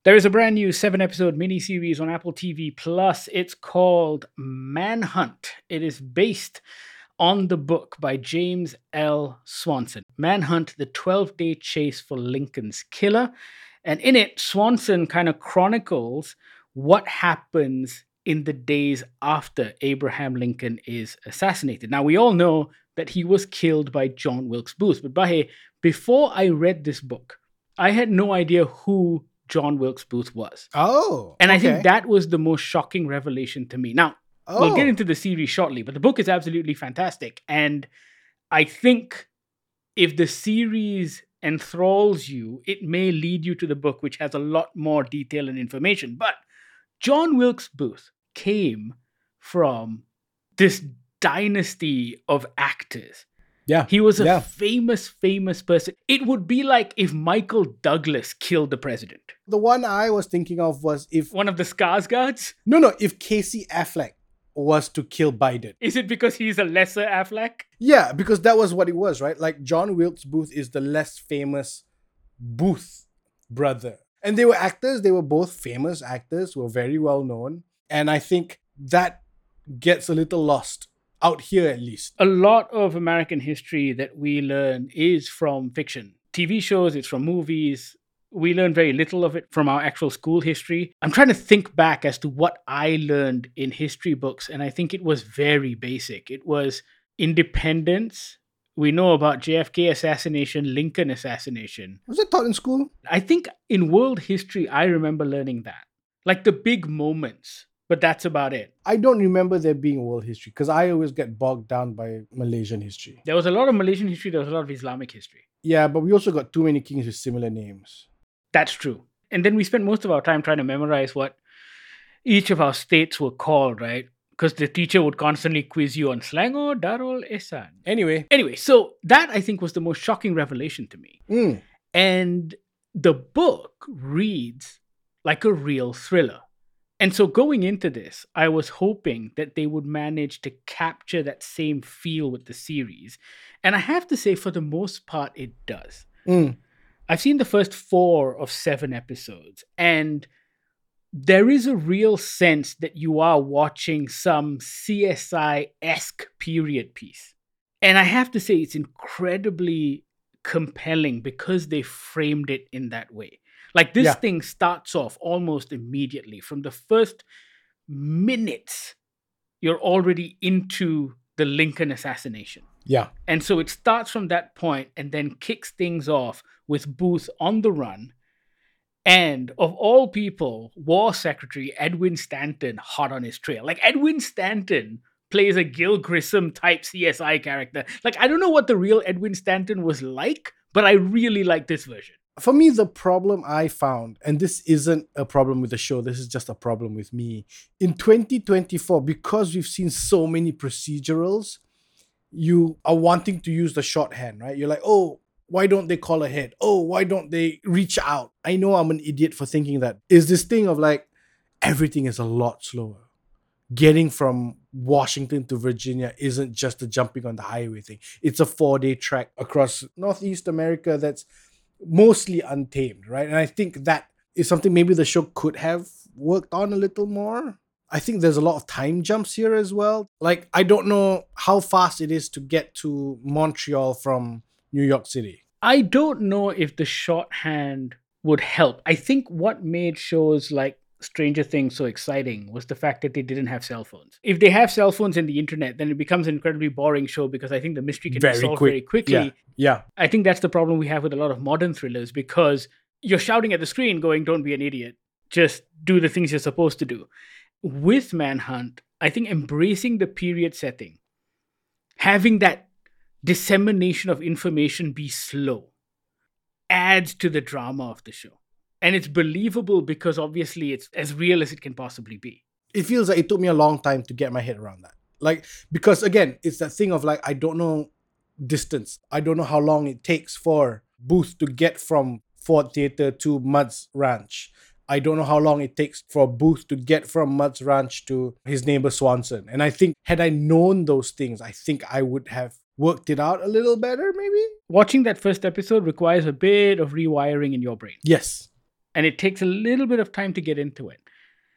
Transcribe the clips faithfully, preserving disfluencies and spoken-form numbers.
There is a brand new seven episode miniseries on Apple T V Plus. It's called Manhunt. It is based on the book by James L. Swanson, Manhunt, the twelve day chase for Lincoln's killer. And in it, Swanson kind of chronicles what happens in the days after Abraham Lincoln is assassinated. Now, we all know that he was killed by John Wilkes Booth. But Bahe, before I read this book, I had no idea who John Wilkes Booth was. Oh. And I okay. think that was the most shocking revelation to me. Now, Oh. we'll get into the series shortly, but the book is absolutely fantastic. And I think if the series enthralls you, it may lead you to the book, which has a lot more detail and information. But John Wilkes Booth came from this dynasty of actors. Yeah. He was a yeah. famous, famous person. It would be like if Michael Douglas killed the president. The one I was thinking of was if... One of the Skarsgårds? No, no. If Casey Affleck was to kill Biden. Is it because he's a lesser Affleck? Yeah, because that was what it was, right? Like John Wilkes Booth is the less famous Booth brother. And they were actors. They were both famous actors who were very well known. And I think that gets a little lost. Out here, at least. A lot of American history that we learn is from fiction. T V shows, it's from movies. We learn very little of it from our actual school history. I'm trying to think back as to what I learned in history books, and I think it was very basic. It was independence. We know about J F K assassination, Lincoln assassination. Was it taught in school? I think in world history, I remember learning that. Like the big moments. But that's about it. I don't remember there being world history because I always get bogged down by Malaysian history. There was a lot of Malaysian history. There was a lot of Islamic history. Yeah, but we also got too many kings with similar names. That's true. And then we spent most of our time trying to memorize what each of our states were called, right? Because the teacher would constantly quiz you on Selangor, Darul Ehsan. Anyway. Anyway, so that I think was the most shocking revelation to me. Mm. And the book reads like a real thriller. And so going into this, I was hoping that they would manage to capture that same feel with the series. And I have to say, for the most part, it does. Mm. I've seen the first four of seven episodes, and there is a real sense that you are watching some C S I-esque period piece. And I have to say, it's incredibly compelling because they framed it in that way. Like this Yeah. thing starts off almost immediately. From the first minutes, you're already into the Lincoln assassination. Yeah. And so it starts from that point and then kicks things off with Booth on the run. And of all people, War Secretary Edwin Stanton hot on his trail. Like Edwin Stanton plays a Gil Grissom type C S I character. Like I don't know what the real Edwin Stanton was like, but I really like this version. For me, the problem I found, and this isn't a problem with the show, this is just a problem with me. In twenty twenty-four, because we've seen so many procedurals, you are wanting to use the shorthand, right? You're like, oh, why don't they call ahead? Oh, why don't they reach out? I know I'm an idiot for thinking that. Is this thing of like, everything is a lot slower. Getting from Washington to Virginia isn't just a jumping on the highway thing. It's a four-day trek across Northeast America that's mostly untamed, right? And I think that is something maybe the show could have worked on a little more. I think there's a lot of time jumps here as well. Like, I don't know how fast it is to get to Montreal from New York City. I don't know if the shorthand would help. I think what made shows like Stranger Things so exciting was the fact that they didn't have cell phones. If they have cell phones and the internet, then it becomes an incredibly boring show because I think the mystery can Very be solved quick. very quickly. Yeah. yeah. I think that's the problem we have with a lot of modern thrillers because you're shouting at the screen going, don't be an idiot. Just do the things you're supposed to do. With Manhunt, I think embracing the period setting, having that dissemination of information be slow, adds to the drama of the show. And it's believable because obviously it's as real as it can possibly be. It feels like it took me a long time to get my head around that. Like, because again, it's that thing of like, I don't know distance. I don't know how long it takes for Booth to get from Ford Theatre to Mudd's Ranch. I don't know how long it takes for Booth to get from Mudd's Ranch to his neighbor Swanson. And I think had I known those things, I think I would have worked it out a little better, maybe? Watching that first episode requires a bit of rewiring in your brain. Yes. and it takes a little bit of time to get into it.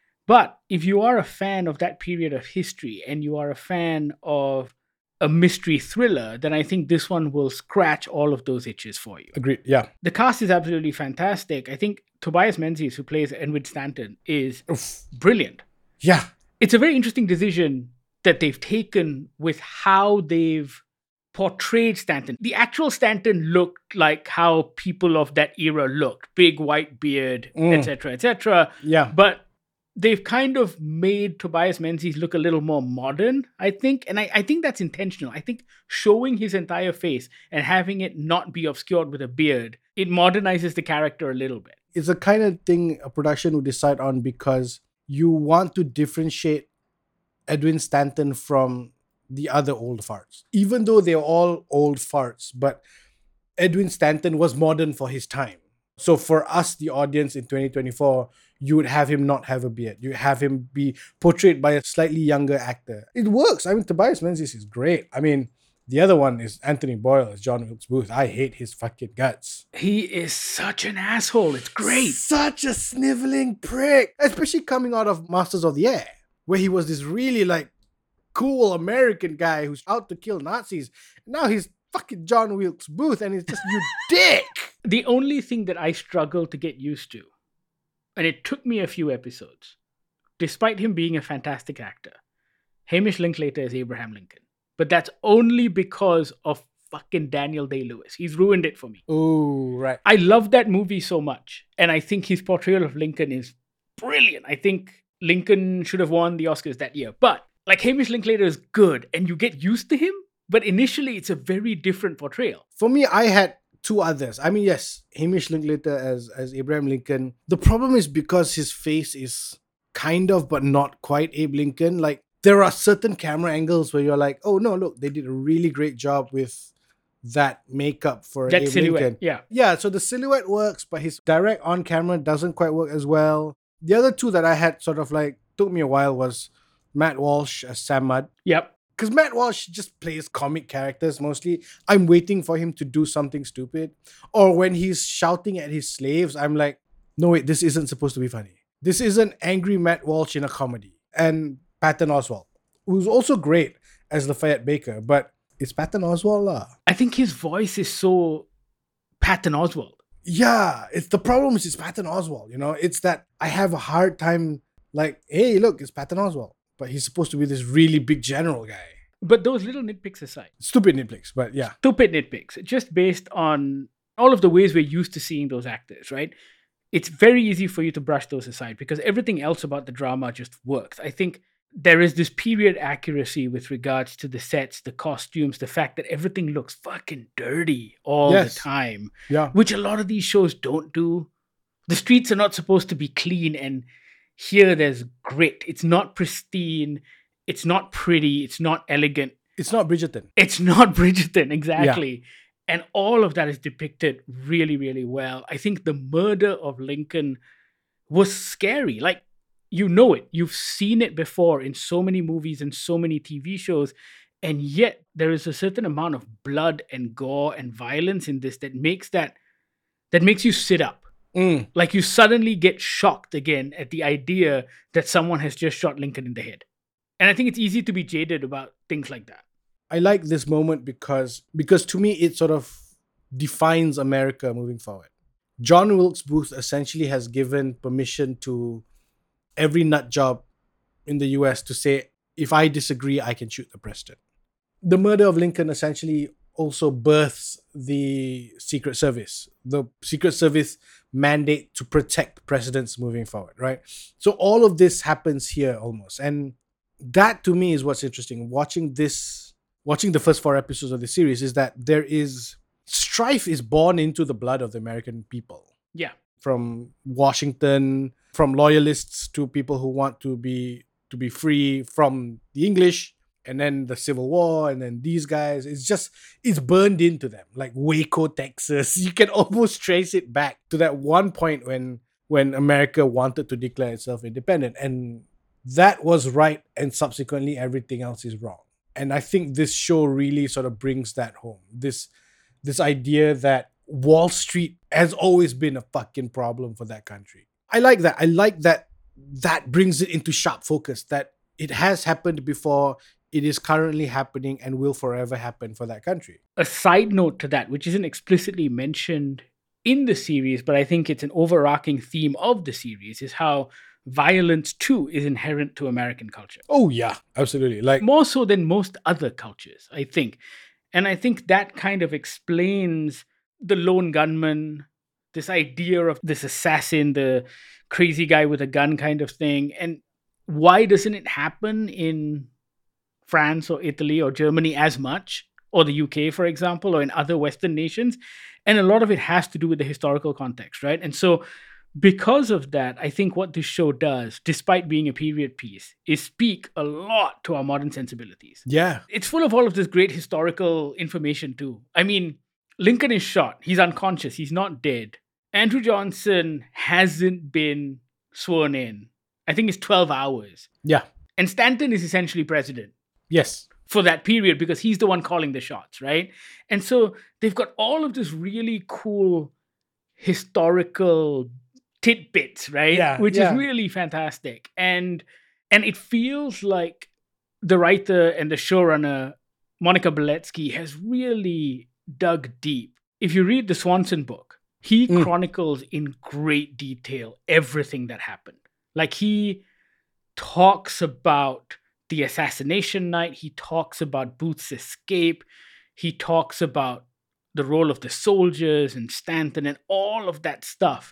But if you are a fan of that period of history and you are a fan of a mystery thriller, then I think this one will scratch all of those itches for you. Agreed. Yeah. The cast is absolutely fantastic. I think Tobias Menzies, who plays Edward Stanton, is Oof. brilliant. Yeah. It's a very interesting decision that they've taken with how they've portrayed Stanton. The actual Stanton looked like how people of that era looked. Big white beard, Mm. et cetera, et cetera. Yeah. But they've kind of made Tobias Menzies look a little more modern, I think. And I, I think that's intentional. I think showing his entire face and having it not be obscured with a beard, it modernizes the character a little bit. It's the kind of thing a production would decide on because you want to differentiate Edwin Stanton from the other old farts. Even though they're all old farts, but Edwin Stanton was modern for his time. So for us, the audience in twenty twenty-four, you would have him not have a beard. You have him be portrayed by a slightly younger actor. It works. I mean, Tobias Menzies is great. I mean, the other one is Anthony Boyle as John Wilkes Booth. I hate his fucking guts. He is such an asshole. It's great. Such a sniveling prick. Especially coming out of Masters of the Air, where he was this really like cool American guy who's out to kill Nazis. Now he's fucking John Wilkes Booth and he's just, you dick. The only thing that I struggle to get used to, and it took me a few episodes, despite him being a fantastic actor, Hamish Linklater is Abraham Lincoln. But that's only because of fucking Daniel Day-Lewis. He's ruined it for me. Oh, right. I love that movie so much. And I think his portrayal of Lincoln is brilliant. I think Lincoln should have won the Oscars that year. But like Hamish Linklater is good and you get used to him. But initially, it's a very different portrayal. For me, I had two others. I mean, yes, Hamish Linklater as, as Abraham Lincoln. The problem is because his face is kind of, but not quite Abe Lincoln. Like, there are certain camera angles where you're like, oh, no, look, they did a really great job with that makeup for That Abe silhouette, Lincoln. yeah. Yeah, so the silhouette works, but his direct on camera doesn't quite work as well. The other two that I had sort of like, took me a while was Matt Walsh as Sam Mudd. Yep. Because Matt Walsh just plays comic characters mostly. I'm waiting for him to do something stupid. Or when he's shouting at his slaves, I'm like, no, wait, this isn't supposed to be funny. This isn't angry Matt Walsh in a comedy. And Patton Oswalt, who's also great as Lafayette Baker, but it's Patton Oswalt lah. I think his voice is so Patton Oswalt. Yeah, it's the problem is it's Patton Oswalt, you know? It's that I have a hard time like, hey, look, it's Patton Oswalt. But he's supposed to be this really big general guy. But those little nitpicks aside. Stupid nitpicks, but yeah. Stupid nitpicks. Just based on all of the ways we're used to seeing those actors, right? It's very easy for you to brush those aside because everything else about the drama just works. I think there is this period accuracy with regards to the sets, the costumes, the fact that everything looks fucking dirty all Yes. the time. Yeah. Which a lot of these shows don't do. The streets are not supposed to be clean, and here there's grit. It's not pristine. It's not pretty. It's not elegant. It's not Bridgerton. It's not Bridgerton, exactly. And all of that is depicted really, really well. I think the murder of Lincoln was scary. Like, you know it. You've seen it before in so many movies and so many T V shows. And yet there is a certain amount of blood and gore and violence in this that makes that, that makes you sit up. Mm. Like you suddenly get shocked again at the idea that someone has just shot Lincoln in the head. And I think it's easy to be jaded about things like that. I like this moment because because to me it sort of defines America moving forward. John Wilkes Booth essentially has given permission to every nut job in the U S to say, if I disagree, I can shoot the president. The murder of Lincoln essentially also births the Secret Service, the Secret Service mandate to protect presidents moving forward, right? So all of this happens here almost. And that to me is what's interesting. Watching this, watching the first four episodes of the series is that there is strife is born into the blood of the American people. Yeah. From Washington, from loyalists to people who want to be to be free from the English, and then the Civil War, and then these guys. It's just, it's burned into them. Like Waco, Texas. You can almost trace it back to that one point when when America wanted to declare itself independent. And that was right, and subsequently everything else is wrong. And I think this show really sort of brings that home. This this idea that Wall Street has always been a fucking problem for that country. I like that. I like that that brings it into sharp focus, that it has happened before, it is currently happening, and will forever happen for that country. A side note to that, which isn't explicitly mentioned in the series, but I think it's an overarching theme of the series, is how violence too is inherent to American culture. Oh yeah, absolutely. Like More so than most other cultures, I think. And I think that kind of explains the lone gunman, this idea of this assassin, the crazy guy with a gun kind of thing. And why doesn't it happen in France or Italy or Germany as much, or the U K, for example, or in other Western nations? And a lot of it has to do with the historical context, right? And so because of that, I think what this show does, despite being a period piece, is speak a lot to our modern sensibilities. yeah, It's full of all of this great historical information too. I mean, Lincoln is shot. He's unconscious. He's not dead. Andrew Johnson hasn't been sworn in. I think it's twelve hours. yeah, And Stanton is essentially president yes, for that period because he's the one calling the shots, right? And so they've got all of this really cool historical tidbits, right? Yeah, Which yeah. is really fantastic. And and it feels like the writer and the showrunner, Monica Beletsky, has really dug deep. If you read the Swanson book, he Mm. chronicles in great detail everything that happened. Like he talks about the assassination night, he talks about Booth's escape, he talks about the role of the soldiers and Stanton, and all of that stuff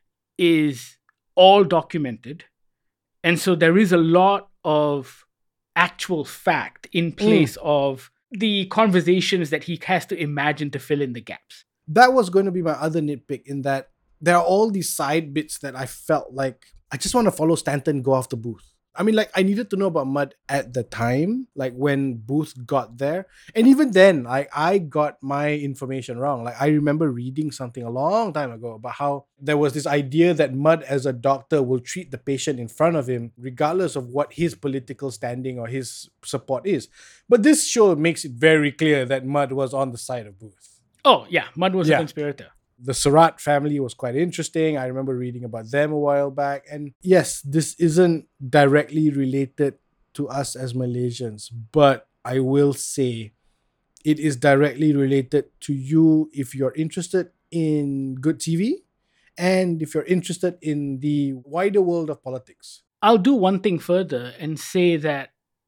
is all documented. And so there is a lot of actual fact in place of the conversations that he has to imagine to fill in the gaps. That was going to be my other nitpick, in that there are all these side bits that I felt like I just want to follow Stanton go after Booth. I mean, like, I needed to know about Mudd at the time, like when Booth got there. And even then, like, I got my information wrong. Like, I remember reading something a long time ago about how there was this idea that Mudd, as a doctor, will treat the patient in front of him, regardless of what his political standing or his support is. But this show makes it very clear that Mudd was on the side of Booth. Oh, yeah, Mudd was Yeah. a conspirator. The Surratt family was quite interesting. I remember reading about them a while back. And yes, this isn't directly related to us as Malaysians, but I will say it is directly related to you if you're interested in good T V and if you're interested in the wider world of politics. I'll do one thing further and say that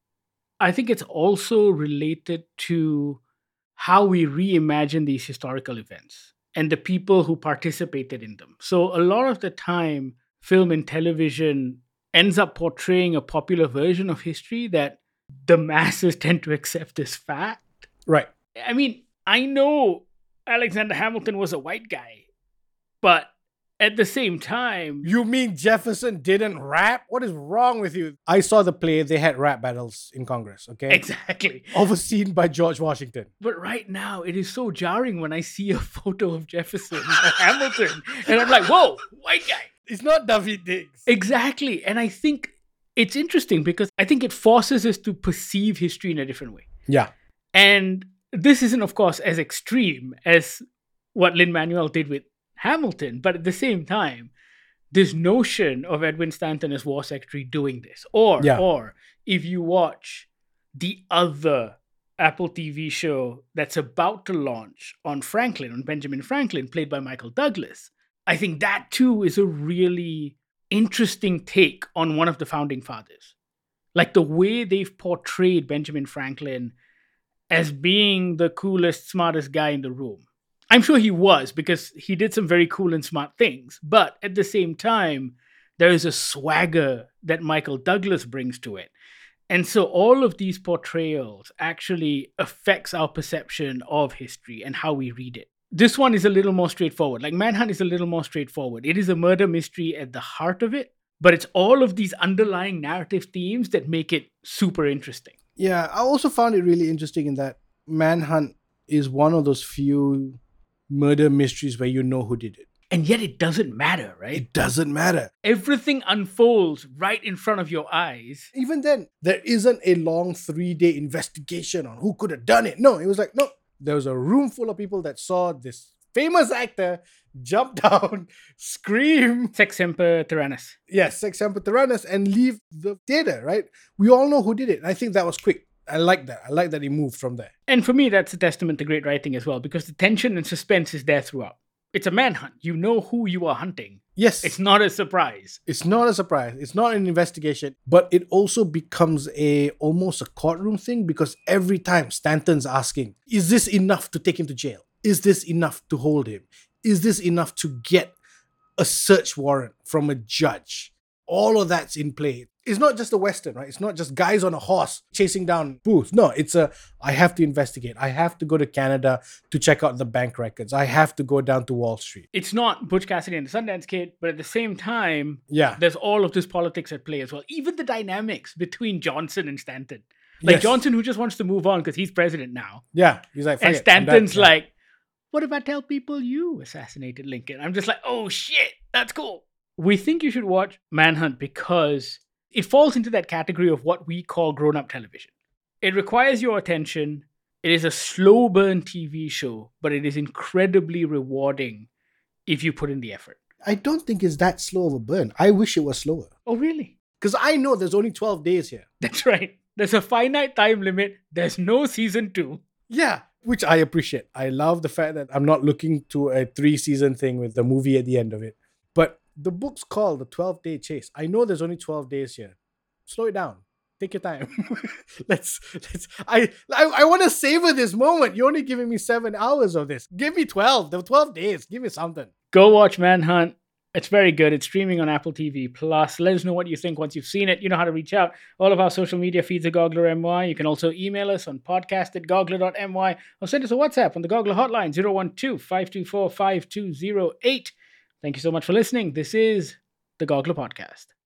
I think it's also related to how we reimagine these historical events and the people who participated in them. So a lot of the time, film and television ends up portraying a popular version of history that the masses tend to accept as fact. Right. I mean, I know Alexander Hamilton was a white guy, but at the same time, You mean Jefferson didn't rap? What is wrong with you? I saw the play. They had rap battles in Congress, okay? exactly. Overseen by George Washington. But right now, it is so jarring when I see a photo of Jefferson or Hamilton, and I'm like, whoa, white guy. It's not David Diggs. Exactly. And I think it's interesting because I think it forces us to perceive history in a different way. Yeah. And this isn't, of course, as extreme as what Lin-Manuel did with Hamilton, but at the same time, this notion of Edwin Stanton as war secretary doing this, or Yeah. or if you watch the other Apple T V show that's about to launch on Franklin, on Benjamin Franklin, played by Michael Douglas, I think that too is a really interesting take on one of the founding fathers. Like the way they've portrayed Benjamin Franklin as being the coolest, smartest guy in the room. I'm sure he was, because he did some very cool and smart things. But at the same time, there is a swagger that Michael Douglas brings to it. And so all of these portrayals actually affects our perception of history and how we read it. This one is a little more straightforward. Like Manhunt is a little more straightforward. It is a murder mystery at the heart of it, but it's all of these underlying narrative themes that make it super interesting. Yeah, I also found it really interesting in that Manhunt is one of those few murder mysteries where you know who did it. And yet it doesn't matter, right? It doesn't matter. Everything unfolds right in front of your eyes. Even then, there isn't a long three-day investigation on who could have done it. No, it was like, no, there was a room full of people that saw this famous actor, jump down, scream, Sex Semper Tyrannis. yes, Sex Semper Tyrannis, and leave the theater, right? We all know who did it. I think that was quick. I like that. I like that he moved from there. And for me, that's a testament to great writing as well, because the tension and suspense is there throughout. It's a manhunt. You know who you are hunting. Yes. It's not a surprise. It's not a surprise. It's not an investigation, but it also becomes a almost a courtroom thing, because every time Stanton's asking, is this enough to take him to jail? Is this enough to hold him? Is this enough to get a search warrant from a judge? All of that's in play. It's not just a Western, right? It's not just guys on a horse chasing down Booth. No, it's a, I have to investigate. I have to go to Canada to check out the bank records. I have to go down to Wall Street. It's not Butch Cassidy and the Sundance Kid, but at the same time, Yeah. there's all of this politics at play as well. Even the dynamics between Johnson and Stanton. Like Yes. Johnson, who just wants to move on because he's president now. Yeah. He's like, fuck And it, I'm done. Stanton's Yeah. like, what if I tell people you assassinated Lincoln? I'm just like, oh shit, that's cool. We think you should watch Manhunt because it falls into that category of what we call grown-up television. It requires your attention. It is a slow burn T V show, but it is incredibly rewarding if you put in the effort. I don't think it's that slow of a burn. I wish it was slower. Oh, really? Because I know there's only twelve days here. That's right. There's a finite time limit. There's no season two. Yeah, which I appreciate. I love the fact that I'm not looking to a three season thing with the movie at the end of it. But the book's called The twelve Day Chase. I know there's only twelve days here. Slow it down. Take your time. let's let's I I, I want to savor this moment. You're only giving me seven hours of this. Give me twelve. The twelve days. Give me something. Go watch Manhunt. It's very good. It's streaming on Apple T V Plus. Let us know what you think once you've seen it. You know how to reach out. All of our social media feeds are Goggler M Y. You can also email us on podcast at goggler dot m y or send us a WhatsApp on the Goggler hotline zero one two, five two four, five two zero eight. Thank you so much for listening. This is the Goggler Podcast.